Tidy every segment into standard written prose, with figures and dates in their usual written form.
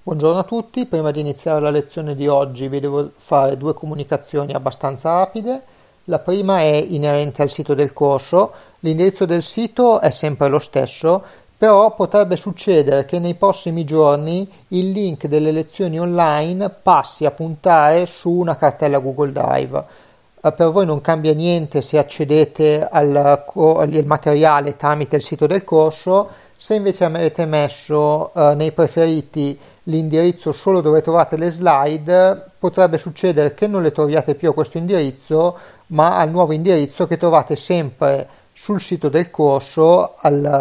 Buongiorno a tutti, prima di iniziare la lezione di oggi vi devo fare due comunicazioni abbastanza rapide. La prima è inerente al sito del corso. L'indirizzo del sito è sempre lo stesso, però potrebbe succedere che nei prossimi giorni il link delle lezioni online passi a puntare su una cartella Google Drive. Per voi non cambia niente se accedete al materiale tramite il sito del corso. Se invece avete messo nei preferiti l'indirizzo solo dove trovate le slide, potrebbe succedere che non le troviate più a questo indirizzo, ma al nuovo indirizzo che trovate sempre sul sito del corso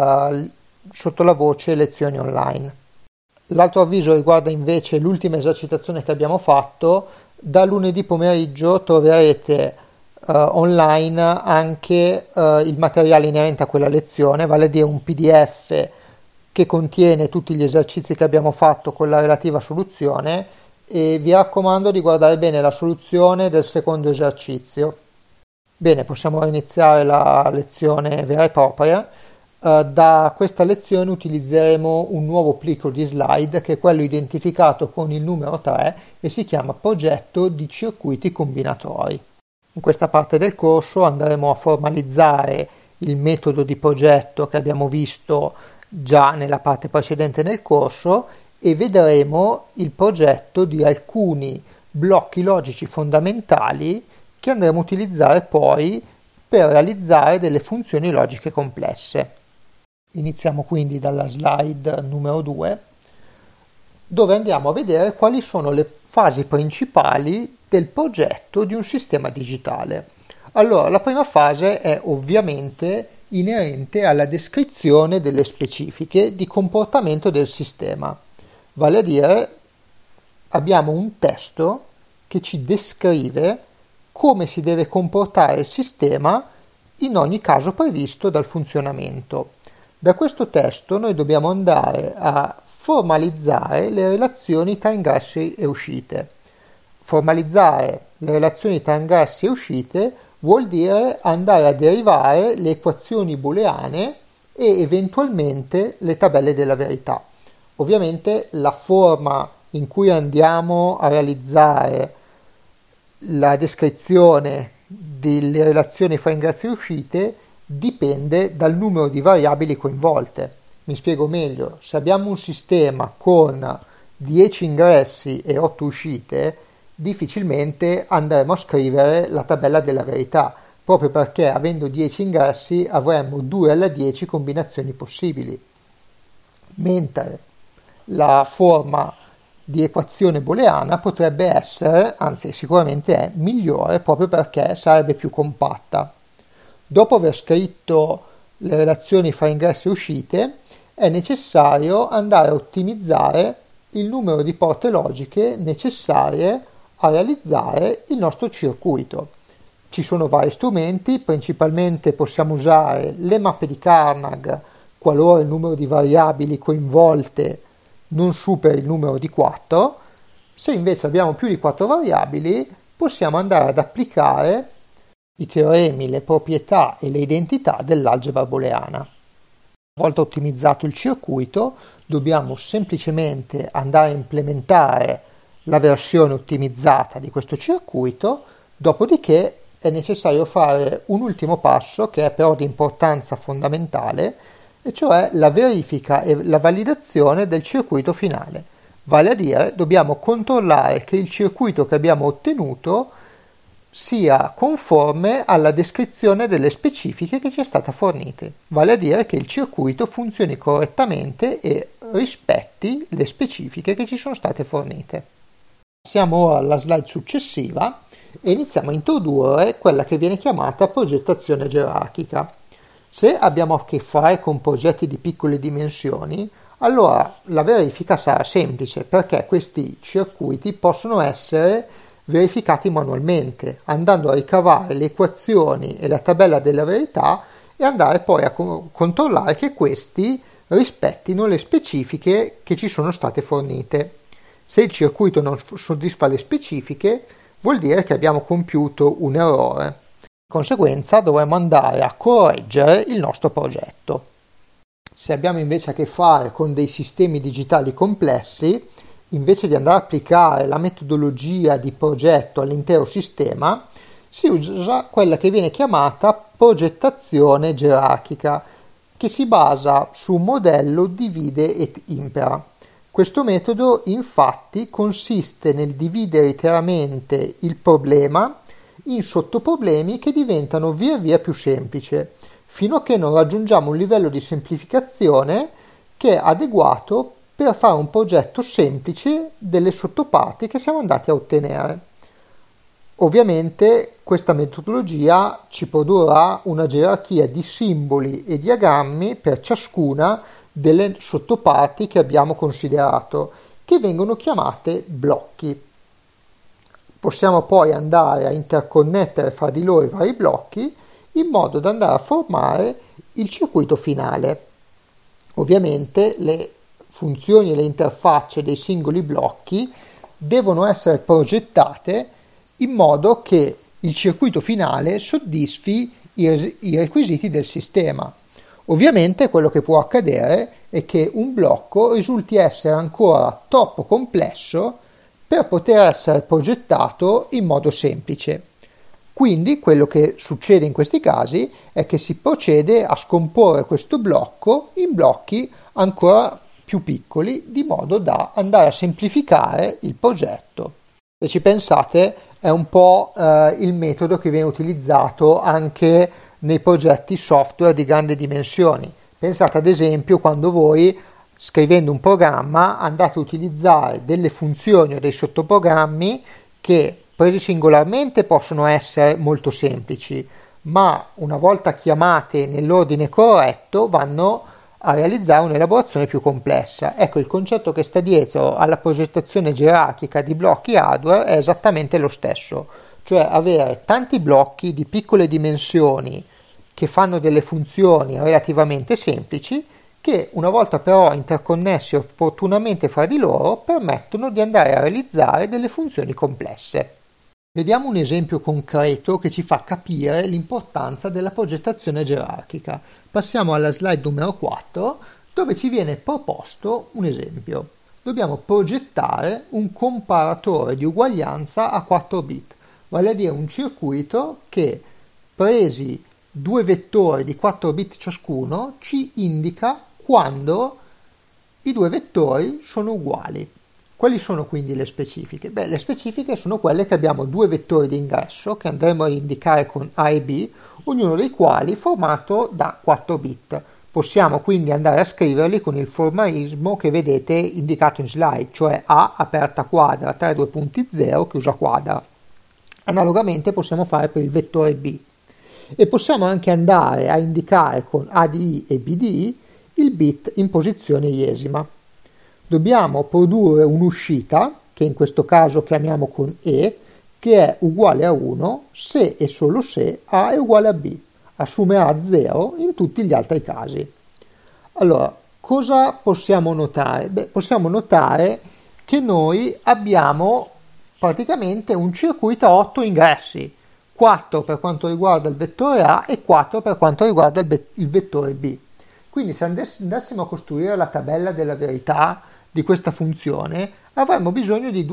sotto la voce lezioni online. L'altro avviso riguarda invece l'ultima esercitazione che abbiamo fatto. Da lunedì pomeriggio troverete online anche il materiale inerente a quella lezione, vale a dire un PDF che contiene tutti gli esercizi che abbiamo fatto con la relativa soluzione, e vi raccomando di guardare bene la soluzione del secondo esercizio. Bene, possiamo iniziare la lezione vera e propria. Da questa lezione utilizzeremo un nuovo plico di slide che è quello identificato con il numero 3 e si chiama progetto di circuiti combinatori. In questa parte del corso andremo a formalizzare il metodo di progetto che abbiamo visto già nella parte precedente del corso e vedremo il progetto di alcuni blocchi logici fondamentali che andremo a utilizzare poi per realizzare delle funzioni logiche complesse. Iniziamo quindi dalla slide numero 2, dove andiamo a vedere quali sono le fasi principali del progetto di un sistema digitale. Allora, la prima fase è ovviamente inerente alla descrizione delle specifiche di comportamento del sistema. Vale a dire, abbiamo un testo che ci descrive come si deve comportare il sistema in ogni caso previsto dal funzionamento. Da questo testo noi dobbiamo andare a formalizzare le relazioni tra ingressi e uscite. Formalizzare le relazioni tra ingressi e uscite vuol dire andare a derivare le equazioni booleane e eventualmente le tabelle della verità. Ovviamente la forma in cui andiamo a realizzare la descrizione delle relazioni fra ingressi e uscite dipende dal numero di variabili coinvolte. Mi spiego meglio: se abbiamo un sistema con 10 ingressi e 8 uscite, difficilmente andremo a scrivere la tabella della verità, proprio perché avendo 10 ingressi avremo 2 alla 10 combinazioni possibili, mentre la forma di equazione booleana potrebbe essere, anzi sicuramente è, migliore proprio perché sarebbe più compatta. Dopo aver scritto le relazioni fra ingressi e uscite, è necessario andare a ottimizzare il numero di porte logiche necessarie a realizzare il nostro circuito. Ci sono vari strumenti, principalmente possiamo usare le mappe di Carnage qualora il numero di variabili coinvolte non superi il numero di 4. Se invece abbiamo più di 4 variabili, possiamo andare ad applicare i teoremi, le proprietà e le identità dell'algebra booleana. Una volta ottimizzato il circuito, dobbiamo semplicemente andare a implementare la versione ottimizzata di questo circuito, dopodiché è necessario fare un ultimo passo che è però di importanza fondamentale, e cioè la verifica e la validazione del circuito finale. Vale a dire, dobbiamo controllare che il circuito che abbiamo ottenuto sia conforme alla descrizione delle specifiche che ci è stata fornita. Vale a dire che il circuito funzioni correttamente e rispetti le specifiche che ci sono state fornite. Passiamo ora alla slide successiva e iniziamo a introdurre quella che viene chiamata progettazione gerarchica. Se abbiamo a che fare con progetti di piccole dimensioni, allora la verifica sarà semplice, perché questi circuiti possono essere verificati manualmente, andando a ricavare le equazioni e la tabella della verità e andare poi a controllare che questi rispettino le specifiche che ci sono state fornite. Se il circuito non soddisfa le specifiche, vuol dire che abbiamo compiuto un errore. Di conseguenza dovremo andare a correggere il nostro progetto. Se abbiamo invece a che fare con dei sistemi digitali complessi, invece di andare a applicare la metodologia di progetto all'intero sistema, si usa quella che viene chiamata progettazione gerarchica, che si basa su un modello divide et impera. Questo metodo infatti consiste nel dividere interamente il problema in sottoproblemi che diventano via via più semplici, fino a che non raggiungiamo un livello di semplificazione che è adeguato per fare un progetto semplice delle sottoparti che siamo andati a ottenere. Ovviamente questa metodologia ci produrrà una gerarchia di simboli e diagrammi per ciascuna delle sottoparti che abbiamo considerato, che vengono chiamate blocchi. Possiamo poi andare a interconnettere fra di loro i vari blocchi in modo da andare a formare il circuito finale. Ovviamente le funzioni e le interfacce dei singoli blocchi devono essere progettate in modo che il circuito finale soddisfi i requisiti del sistema. Ovviamente quello che può accadere è che un blocco risulti essere ancora troppo complesso per poter essere progettato in modo semplice. Quindi quello che succede in questi casi è che si procede a scomporre questo blocco in blocchi ancora più piccoli, di modo da andare a semplificare il progetto. Se ci pensate, è un po' il metodo che viene utilizzato anche nei progetti software di grandi dimensioni. Pensate ad esempio quando voi, scrivendo un programma, andate a utilizzare delle funzioni o dei sottoprogrammi che presi singolarmente possono essere molto semplici, ma una volta chiamate nell'ordine corretto vanno a realizzare un'elaborazione più complessa. Ecco, il concetto che sta dietro alla progettazione gerarchica di blocchi hardware è esattamente lo stesso, cioè avere tanti blocchi di piccole dimensioni che fanno delle funzioni relativamente semplici, che una volta però interconnessi opportunamente fra di loro permettono di andare a realizzare delle funzioni complesse. Vediamo un esempio concreto che ci fa capire l'importanza della progettazione gerarchica. Passiamo alla slide numero 4, dove ci viene proposto un esempio. Dobbiamo progettare un comparatore di uguaglianza a 4 bit, vale a dire un circuito che, presi due vettori di 4 bit ciascuno, ci indica quando i due vettori sono uguali. Quali sono quindi le specifiche? Beh, le specifiche sono quelle che abbiamo due vettori di ingresso che andremo a indicare con A e B, ognuno dei quali formato da 4 bit. Possiamo quindi andare a scriverli con il formalismo che vedete indicato in slide, cioè A aperta quadra 32.0 chiusa quadra. Analogamente possiamo fare per il vettore B. E possiamo anche andare a indicare con ADI e BDI il bit in posizione iesima. Dobbiamo produrre un'uscita, che in questo caso chiamiamo con E, che è uguale a 1 se e solo se A è uguale a B. Assumerà 0 in tutti gli altri casi. Allora, cosa possiamo notare? Beh, possiamo notare che noi abbiamo praticamente un circuito a 8 ingressi, 4 per quanto riguarda il vettore A e 4 per quanto riguarda il vettore B. Quindi se andassimo a costruire la tabella della verità di questa funzione, avremmo bisogno di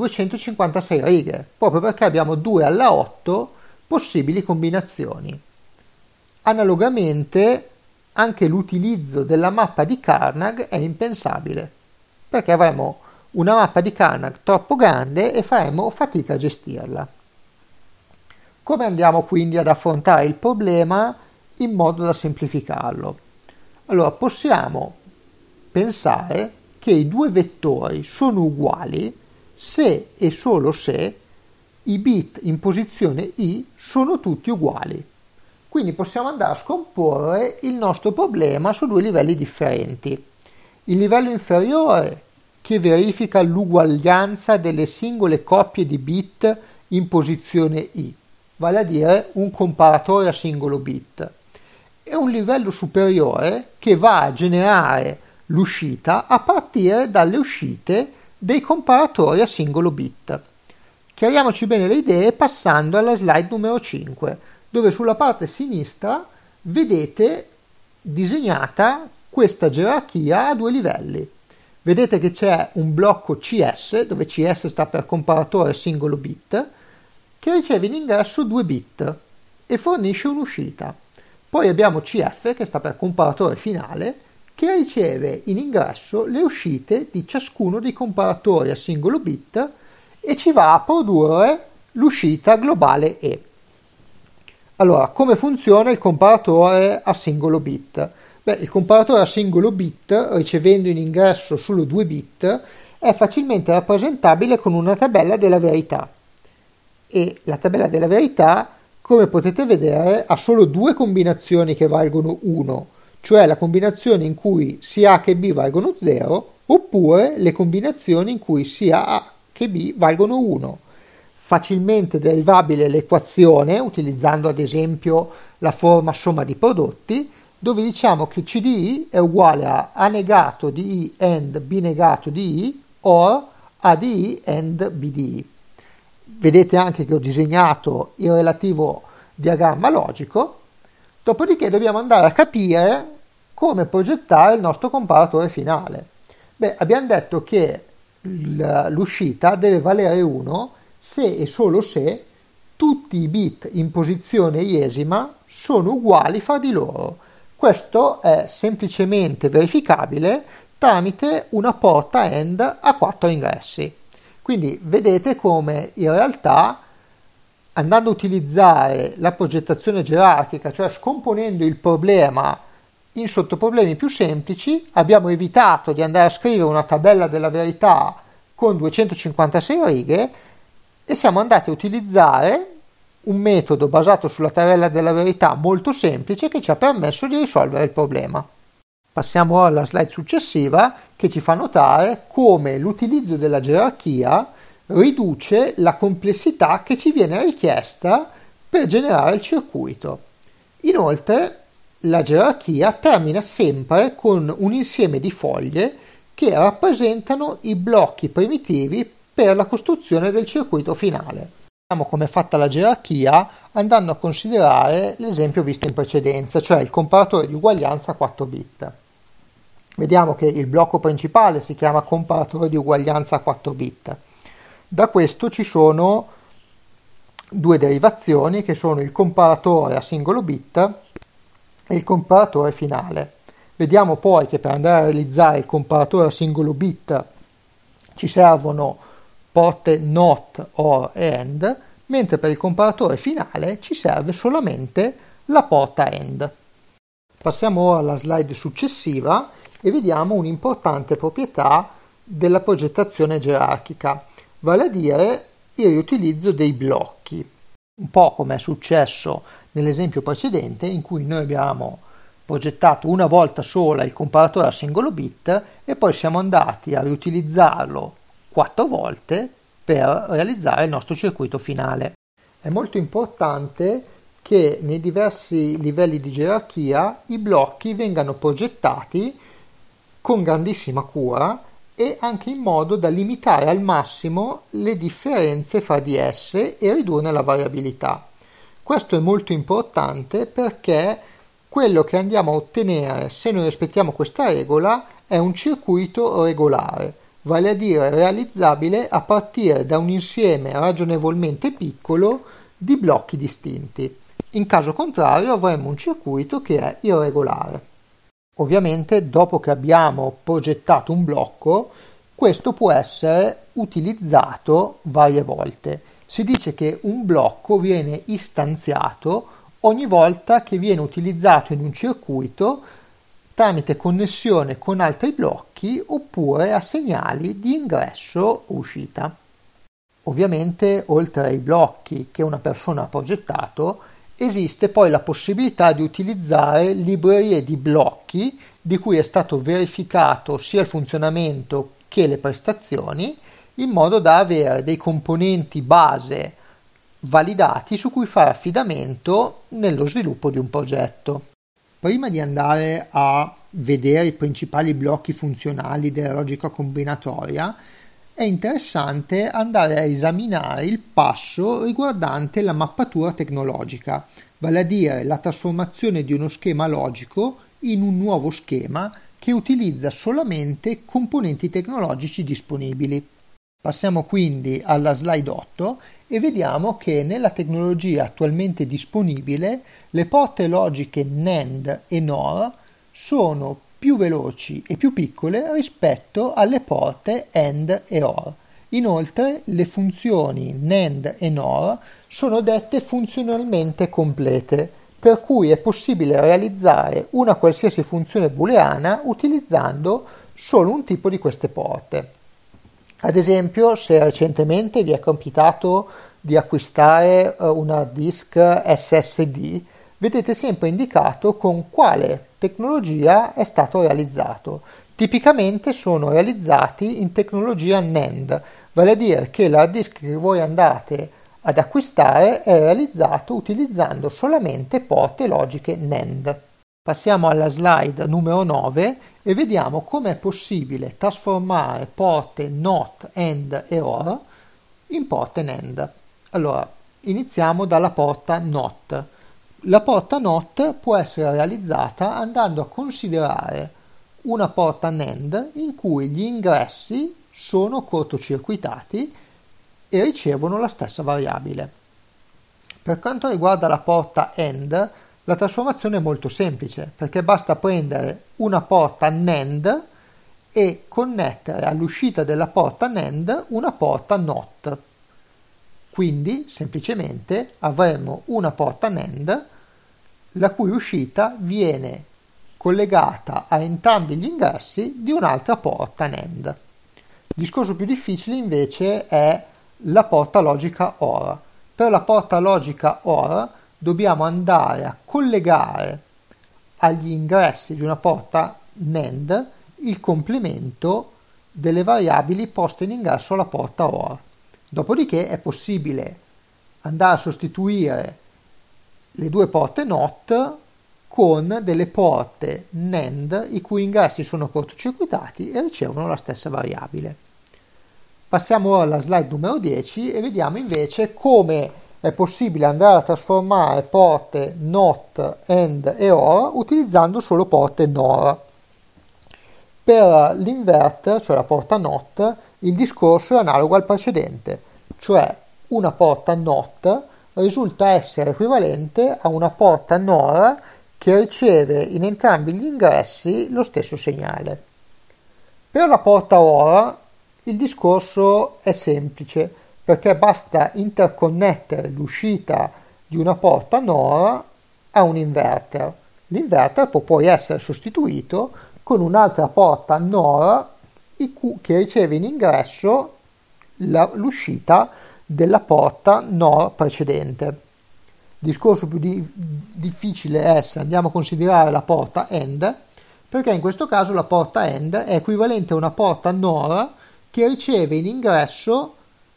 256 righe, proprio perché abbiamo 2 alla 8 possibili combinazioni. Analogamente, anche l'utilizzo della mappa di Karnaugh è impensabile, perché avremo una mappa di Karnaugh troppo grande e faremo fatica a gestirla. Come andiamo quindi ad affrontare il problema in modo da semplificarlo? Allora, possiamo pensare che i due vettori sono uguali se e solo se i bit in posizione I sono tutti uguali. Quindi possiamo andare a scomporre il nostro problema su due livelli differenti. Il livello inferiore, che verifica l'uguaglianza delle singole coppie di bit in posizione I, vale a dire un comparatore a singolo bit, e un livello superiore che va a generare l'uscita a partire dalle uscite dei comparatori a singolo bit. Chiariamoci bene le idee passando alla slide numero 5, dove sulla parte sinistra vedete disegnata questa gerarchia a due livelli. Vedete che c'è un blocco CS, dove CS sta per comparatore singolo bit, che riceve in ingresso 2 bit e fornisce un'uscita. Poi abbiamo CF, che sta per comparatore finale, che riceve in ingresso le uscite di ciascuno dei comparatori a singolo bit e ci va a produrre l'uscita globale E. Allora, come funziona il comparatore a singolo bit? Beh, il comparatore a singolo bit, ricevendo in ingresso solo 2 bit, è facilmente rappresentabile con una tabella della verità. E la tabella della verità, come potete vedere, ha solo 2 combinazioni che valgono 1, cioè la combinazione in cui sia A che B valgono 0, oppure le combinazioni in cui sia A che B valgono 1. Facilmente derivabile l'equazione, utilizzando ad esempio la forma somma di prodotti, dove diciamo che C di I è uguale a A negato di I and B negato di I, or A di I and B di I. Vedete anche che ho disegnato il relativo diagramma logico, dopodiché dobbiamo andare a capire come progettare il nostro comparatore finale. Beh, abbiamo detto che l'uscita deve valere 1 se e solo se tutti i bit in posizione iesima sono uguali fra di loro. Questo è semplicemente verificabile tramite una porta AND a 4 ingressi. Quindi vedete come in realtà, andando a utilizzare la progettazione gerarchica, cioè scomponendo il problema in sottoproblemi più semplici, abbiamo evitato di andare a scrivere una tabella della verità con 256 righe e siamo andati a utilizzare un metodo basato sulla tabella della verità molto semplice che ci ha permesso di risolvere il problema. Passiamo ora alla slide successiva, che ci fa notare come l'utilizzo della gerarchia riduce la complessità che ci viene richiesta per generare il circuito. Inoltre, la gerarchia termina sempre con un insieme di foglie che rappresentano i blocchi primitivi per la costruzione del circuito finale. Vediamo come è fatta la gerarchia andando a considerare l'esempio visto in precedenza, cioè il comparatore di uguaglianza a 4 bit. Vediamo che il blocco principale si chiama comparatore di uguaglianza a 4 bit. Da questo ci sono 2 derivazioni che sono il comparatore a singolo bit e il comparatore finale. Vediamo poi che per andare a realizzare il comparatore a singolo bit ci servono porte NOT, OR e AND, mentre per il comparatore finale ci serve solamente la porta AND. Passiamo ora alla slide successiva e vediamo un'importante proprietà della progettazione gerarchica, vale a dire il riutilizzo dei blocchi, un po' come è successo nell'esempio precedente in cui noi abbiamo progettato una volta sola il comparatore a singolo bit e poi siamo andati a riutilizzarlo 4 volte per realizzare il nostro circuito finale. È molto importante che nei diversi livelli di gerarchia i blocchi vengano progettati con grandissima cura e anche in modo da limitare al massimo le differenze fra di esse e ridurne la variabilità. Questo è molto importante perché quello che andiamo a ottenere se noi rispettiamo questa regola è un circuito regolare, vale a dire realizzabile a partire da un insieme ragionevolmente piccolo di blocchi distinti. In caso contrario avremo un circuito che è irregolare. Ovviamente dopo che abbiamo progettato un blocco, questo può essere utilizzato varie volte. Si dice che un blocco viene istanziato ogni volta che viene utilizzato in un circuito tramite connessione con altri blocchi oppure a segnali di ingresso o uscita. Ovviamente, oltre ai blocchi che una persona ha progettato, esiste poi la possibilità di utilizzare librerie di blocchi di cui è stato verificato sia il funzionamento che le prestazioni, in modo da avere dei componenti base validati su cui fare affidamento nello sviluppo di un progetto. Prima di andare a vedere i principali blocchi funzionali della logica combinatoria, è interessante andare a esaminare il passo riguardante la mappatura tecnologica, vale a dire la trasformazione di uno schema logico in un nuovo schema che utilizza solamente componenti tecnologici disponibili. Passiamo quindi alla slide 8 e vediamo che nella tecnologia attualmente disponibile le porte logiche NAND e NOR sono più veloci e più piccole rispetto alle porte AND e OR. Inoltre le funzioni NAND e NOR sono dette funzionalmente complete, per cui è possibile realizzare una qualsiasi funzione booleana utilizzando solo un tipo di queste porte. Ad esempio, se recentemente vi è capitato di acquistare un hard disk SSD, vedete sempre indicato con quale tecnologia è stato realizzato. Tipicamente sono realizzati in tecnologia NAND, vale a dire che l'hard disk che voi andate ad acquistare è realizzato utilizzando solamente porte logiche NAND. Passiamo alla slide numero 9 e vediamo come è possibile trasformare porte NOT, AND e OR in porte NAND. Allora, iniziamo dalla porta NOT. La porta NOT può essere realizzata andando a considerare una porta NAND in cui gli ingressi sono cortocircuitati e ricevono la stessa variabile. Per quanto riguarda la porta AND, la trasformazione è molto semplice, perché basta prendere una porta NAND e connettere all'uscita della porta NAND una porta NOT. Quindi, semplicemente, avremo una porta NAND la cui uscita viene collegata a entrambi gli ingressi di un'altra porta NAND. Il discorso più difficile invece è la porta logica OR. Per la porta logica OR dobbiamo andare a collegare agli ingressi di una porta NAND il complemento delle variabili poste in ingresso alla porta OR. Dopodiché è possibile andare a sostituire le due porte NOT con delle porte NAND i cui ingressi sono cortocircuitati e ricevono la stessa variabile. Passiamo ora alla slide numero 10 e vediamo invece come è possibile andare a trasformare porte NOT, AND e OR utilizzando solo porte NOR. Per l'inverter, cioè la porta NOT, il discorso è analogo al precedente, cioè una porta NOT risulta essere equivalente a una porta NOR che riceve in entrambi gli ingressi lo stesso segnale. Per la porta OR il discorso è semplice, perché basta interconnettere l'uscita di una porta NOR a un inverter. L'inverter può poi essere sostituito con un'altra porta NOR che riceve in ingresso l'uscita della porta NOR precedente. Il discorso più difficile è se andiamo a considerare la porta AND, perché in questo caso la porta AND è equivalente a una porta NOR che riceve in ingresso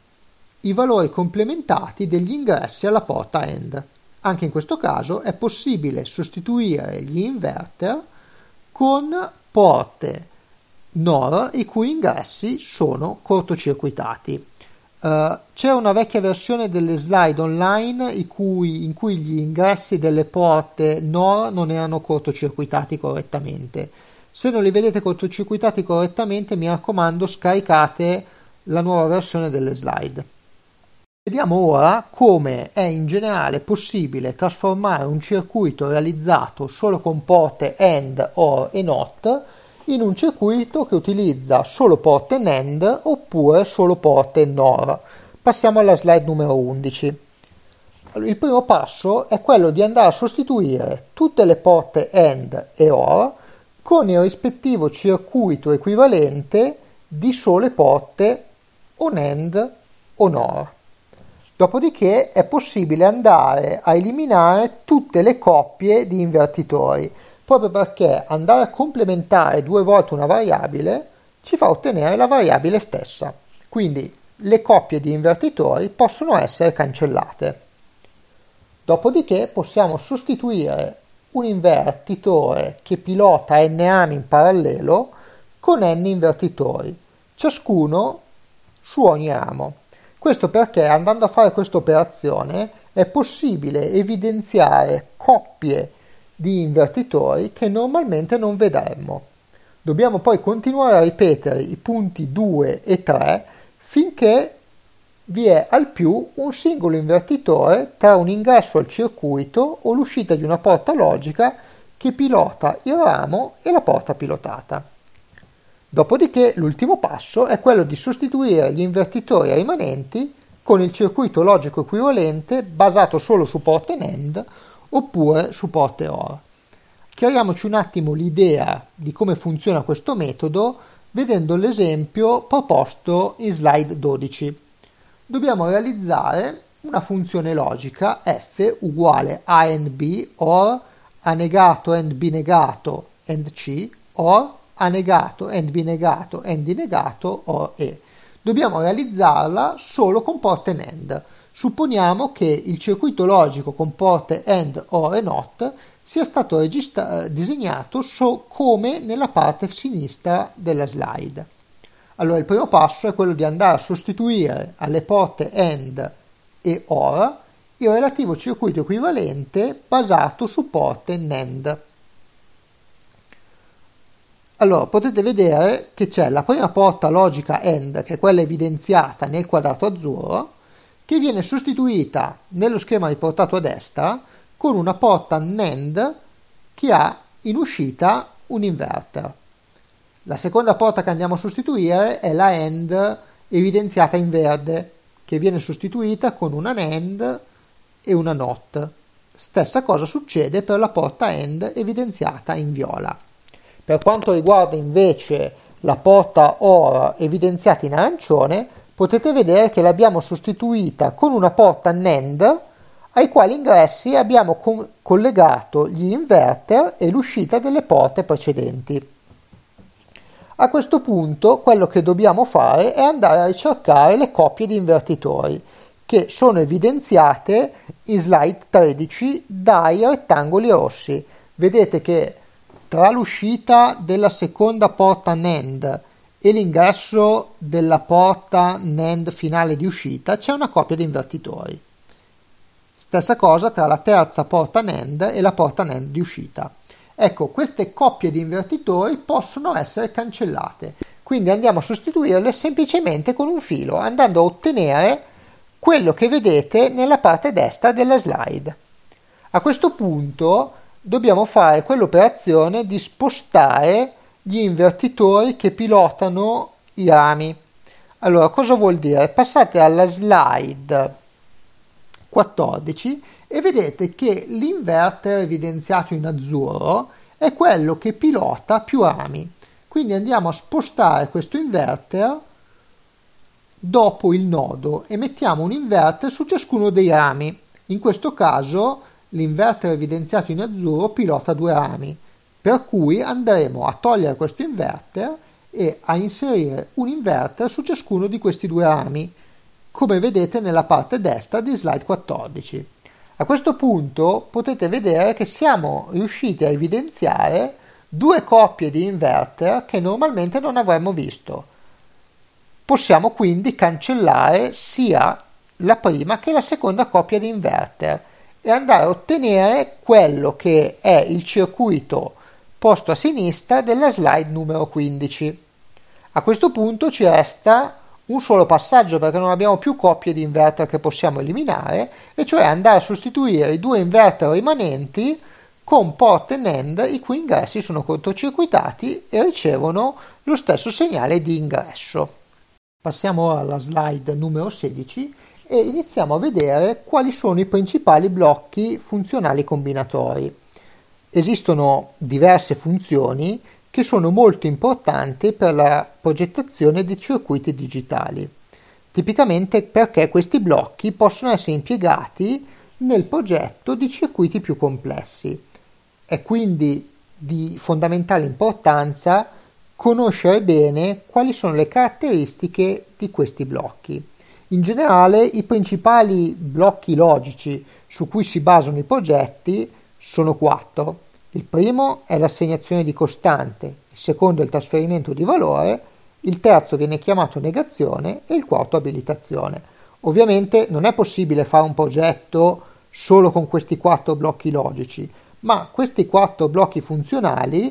i valori complementati degli ingressi alla porta AND. Anche in questo caso è possibile sostituire gli inverter con porte NOR i cui ingressi sono cortocircuitati. C'è una vecchia versione delle slide online in cui gli ingressi delle porte NOR non erano cortocircuitati correttamente. Se non li vedete cortocircuitati correttamente, mi raccomando, scaricate la nuova versione delle slide. Vediamo ora come è in generale possibile trasformare un circuito realizzato solo con porte AND, OR e NOT in un circuito che utilizza solo porte NAND oppure solo porte NOR. Passiamo alla slide numero 11. Il primo passo è quello di andare a sostituire tutte le porte AND e OR con il rispettivo circuito equivalente di sole porte o NAND o NOR. Dopodiché è possibile andare a eliminare tutte le coppie di invertitori, proprio perché andare a complementare due volte una variabile ci fa ottenere la variabile stessa. Quindi le coppie di invertitori possono essere cancellate. Dopodiché possiamo sostituire un invertitore che pilota n rami in parallelo con n invertitori, ciascuno su ogni ramo. Questo perché andando a fare questa operazione è possibile evidenziare coppie di invertitori che normalmente non vedremmo. Dobbiamo poi continuare a ripetere i punti 2 e 3 finché vi è al più un singolo invertitore tra un ingresso al circuito o l'uscita di una porta logica che pilota il ramo e la porta pilotata. Dopodiché l'ultimo passo è quello di sostituire gli invertitori rimanenti con il circuito logico equivalente basato solo su porte NAND oppure su porte OR. Chiariamoci un attimo l'idea di come funziona questo metodo vedendo l'esempio proposto in slide 12. Dobbiamo realizzare una funzione logica f uguale a and b or a negato and b negato and c or a negato and b negato and d negato or e. Dobbiamo realizzarla solo con porte NAND. Supponiamo che il circuito logico con porte AND, OR e NOT sia stato disegnato come nella parte sinistra della slide. Allora il primo passo è quello di andare a sostituire alle porte AND e OR il relativo circuito equivalente basato su porte NAND. Allora potete vedere che c'è la prima porta logica AND, che è quella evidenziata nel quadrato azzurro, che viene sostituita nello schema riportato a destra con una porta NAND che ha in uscita un inverter. La seconda porta che andiamo a sostituire è la AND evidenziata in verde, che viene sostituita con una NAND e una NOT. Stessa cosa succede per la porta AND evidenziata in viola. Per quanto riguarda invece la porta OR evidenziata in arancione, potete vedere che l'abbiamo sostituita con una porta NAND ai quali ingressi abbiamo collegato gli inverter e l'uscita delle porte precedenti. A questo punto quello che dobbiamo fare è andare a ricercare le coppie di invertitori che sono evidenziate in slide 13 dai rettangoli rossi. Vedete che tra l'uscita della seconda porta NAND e l'ingresso della porta NAND finale di uscita c'è una coppia di invertitori. Stessa cosa tra la terza porta NAND e la porta NAND di uscita. Ecco, queste coppie di invertitori possono essere cancellate, quindi andiamo a sostituirle semplicemente con un filo, andando a ottenere quello che vedete nella parte destra della slide. A questo punto dobbiamo fare quell'operazione di spostare gli invertitori che pilotano i rami. Allora, cosa vuol dire? Passate alla slide 14 e vedete che l'inverter evidenziato in azzurro è quello che pilota più rami. Quindi andiamo a spostare questo inverter dopo il nodo e mettiamo un inverter su ciascuno dei rami. In questo caso l'inverter evidenziato in azzurro pilota 2 rami, per cui andremo a togliere questo inverter e a inserire un inverter su ciascuno di questi 2 rami, come vedete nella parte destra di slide 14. A questo punto potete vedere che siamo riusciti a evidenziare 2 coppie di inverter che normalmente non avremmo visto. Possiamo quindi cancellare sia la prima che la seconda coppia di inverter e andare a ottenere quello che è il circuito posto a sinistra della slide numero 15. A questo punto ci resta un solo passaggio perché non abbiamo più coppie di inverter che possiamo eliminare, e cioè andare a sostituire i 2 inverter rimanenti con porte NAND i cui ingressi sono cortocircuitati e ricevono lo stesso segnale di ingresso. Passiamo ora alla slide numero 16 e iniziamo a vedere quali sono i principali blocchi funzionali combinatori. Esistono diverse funzioni che sono molto importanti per la progettazione di circuiti digitali, tipicamente perché questi blocchi possono essere impiegati nel progetto di circuiti più complessi. È quindi di fondamentale importanza conoscere bene quali sono le caratteristiche di questi blocchi. In generale, i principali blocchi logici su cui si basano i progetti sono 4. Il primo è l'assegnazione di costante, il secondo è il trasferimento di valore, il terzo viene chiamato negazione e il quarto abilitazione. Ovviamente non è possibile fare un progetto solo con questi 4 blocchi logici, ma questi 4 blocchi funzionali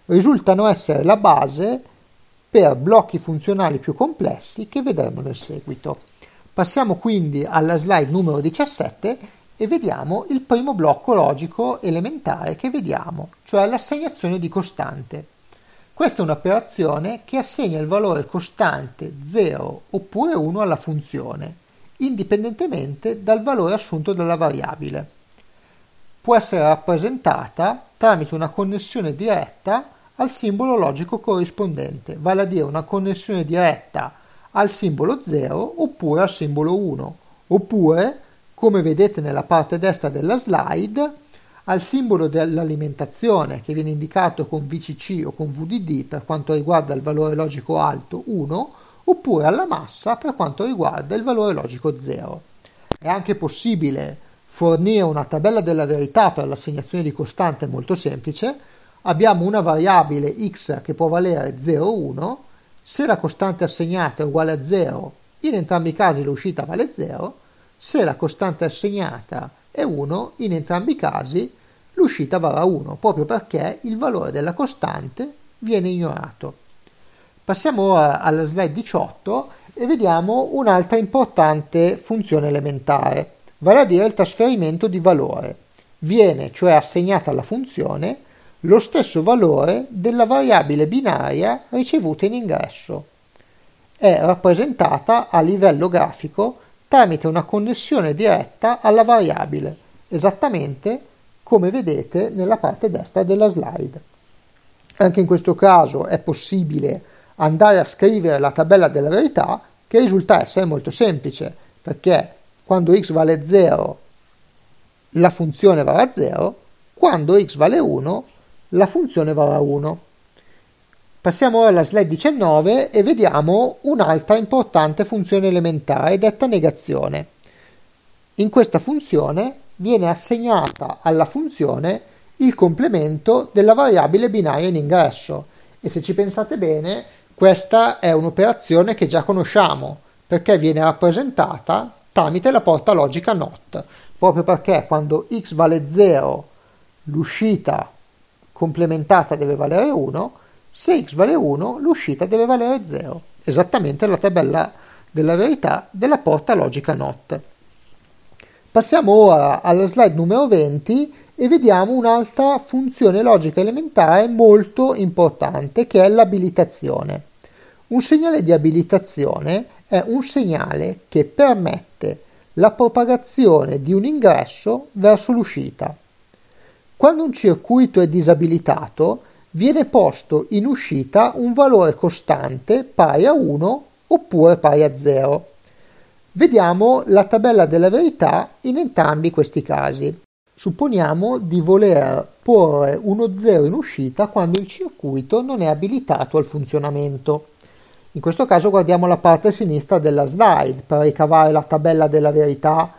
risultano essere la base per blocchi funzionali più complessi che vedremo nel seguito. Passiamo quindi alla slide numero 17 e vediamo il primo blocco logico elementare che vediamo, cioè l'assegnazione di costante. Questa è un'operazione che assegna il valore costante 0 oppure 1 alla funzione, indipendentemente dal valore assunto dalla variabile. Può essere rappresentata tramite una connessione diretta al simbolo logico corrispondente, vale a dire una connessione diretta al simbolo 0 oppure al simbolo 1, oppure, come vedete nella parte destra della slide, al simbolo dell'alimentazione che viene indicato con VCC o con VDD per quanto riguarda il valore logico alto 1, oppure alla massa per quanto riguarda il valore logico 0. È anche possibile fornire una tabella della verità per l'assegnazione di costante molto semplice. Abbiamo una variabile x che può valere 0 o 1, se la costante assegnata è uguale a 0, in entrambi i casi l'uscita vale 0, se la costante assegnata è 1, in entrambi i casi l'uscita varrà 1, proprio perché il valore della costante viene ignorato. Passiamo ora alla slide 18 e vediamo un'altra importante funzione elementare, vale a dire il trasferimento di valore. Viene cioè assegnata alla funzione lo stesso valore della variabile binaria ricevuta in ingresso. È rappresentata a livello grafico tramite una connessione diretta alla variabile, esattamente come vedete nella parte destra della slide. Anche in questo caso è possibile andare a scrivere la tabella della verità, che risulta essere molto semplice, perché quando x vale 0 la funzione varrà 0, quando x vale 1 la funzione varrà 1. Passiamo ora alla slide 19 e vediamo un'altra importante funzione elementare detta negazione. In questa funzione viene assegnata alla funzione il complemento della variabile binaria in ingresso e se ci pensate bene questa è un'operazione che già conosciamo perché viene rappresentata tramite la porta logica NOT, proprio perché quando x vale 0 l'uscita complementata deve valere 1, se x vale 1 l'uscita deve valere 0, esattamente la tabella della verità della porta logica NOT. Passiamo ora alla slide numero 20 e vediamo un'altra funzione logica elementare molto importante che è l'abilitazione. Un segnale di abilitazione è un segnale che permette la propagazione di un ingresso verso l'uscita. Quando un circuito è disabilitato, viene posto in uscita un valore costante pari a 1 oppure pari a 0. Vediamo la tabella della verità in entrambi questi casi. Supponiamo di voler porre uno 0 in uscita quando il circuito non è abilitato al funzionamento. In questo caso guardiamo la parte sinistra della slide per ricavare la tabella della verità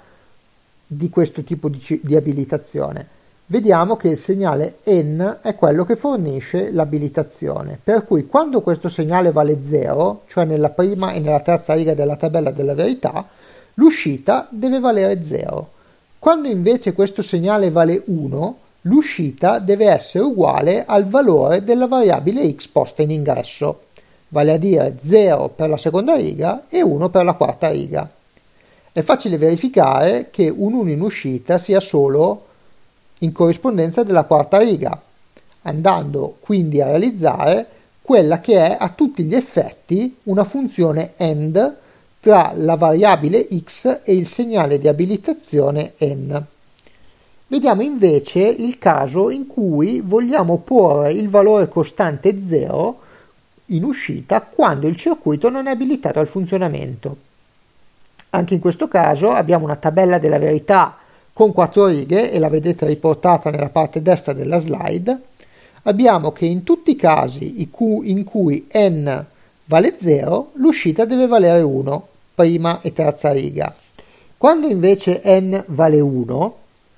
di questo tipo di abilitazione. Vediamo che il segnale N è quello che fornisce l'abilitazione, per cui quando questo segnale vale 0, cioè nella prima e nella terza riga della tabella della verità, l'uscita deve valere 0. Quando invece questo segnale vale 1, l'uscita deve essere uguale al valore della variabile x posta in ingresso, vale a dire 0 per la seconda riga e 1 per la quarta riga. È facile verificare che un 1 in uscita sia solo in corrispondenza della quarta riga, andando quindi a realizzare quella che è a tutti gli effetti una funzione AND tra la variabile x e il segnale di abilitazione n. Vediamo invece il caso in cui vogliamo porre il valore costante 0 in uscita quando il circuito non è abilitato al funzionamento. Anche in questo caso abbiamo una tabella della verità con 4 righe e la vedete riportata nella parte destra della slide. Abbiamo che in tutti i casi in cui n vale 0, l'uscita deve valere 1, prima e terza riga. Quando invece n vale 1,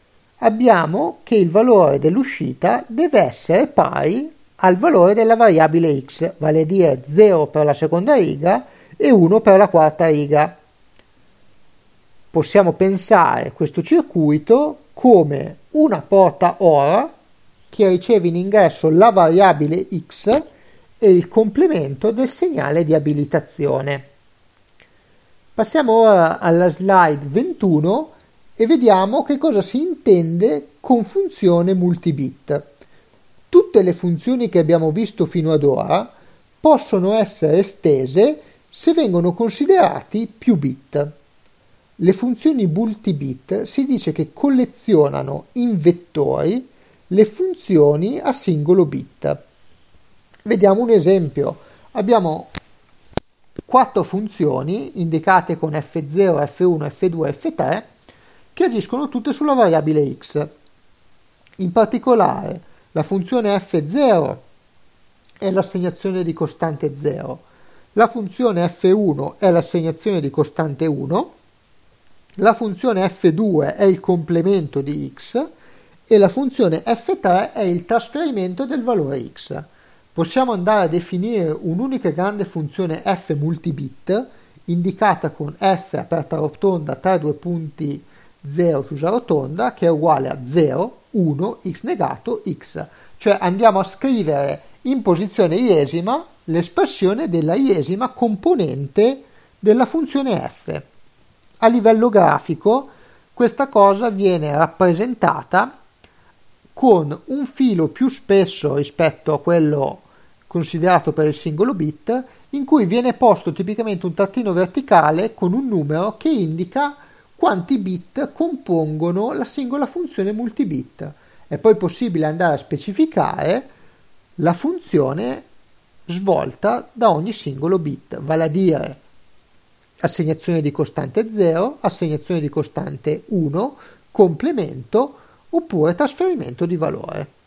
abbiamo che il valore dell'uscita deve essere pari al valore della variabile x, vale a dire 0 per la seconda riga e 1 per la quarta riga. Possiamo pensare questo circuito come una porta OR che riceve in ingresso la variabile x e il complemento del segnale di abilitazione. Passiamo ora alla slide 21 e vediamo che cosa si intende con funzione multibit. Tutte le funzioni che abbiamo visto fino ad ora possono essere estese se vengono considerati più bit. Le funzioni multibit si dice che collezionano in vettori le funzioni a singolo bit. Vediamo un esempio. Abbiamo 4 funzioni indicate con F0, F1, F2, F3 che agiscono tutte sulla variabile x. In particolare la funzione F0 è l'assegnazione di costante 0, la funzione F1 è l'assegnazione di costante 1, la funzione F2 è il complemento di x e la funzione F3 è il trasferimento del valore x. Possiamo andare a definire un'unica grande funzione f multibit indicata con f aperta rotonda 3 2 punti 0 chiusa rotonda che è uguale a 0, 1, x negato, x. Cioè andiamo a scrivere in posizione iesima l'espressione della iesima componente della funzione f. A livello grafico questa cosa viene rappresentata con un filo più spesso rispetto a quello considerato per il singolo bit, in cui viene posto tipicamente un trattino verticale con un numero che indica quanti bit compongono la singola funzione multibit. È poi possibile andare a specificare la funzione svolta da ogni singolo bit, vale a dire assegnazione di costante 0, assegnazione di costante 1, complemento oppure trasferimento di valore.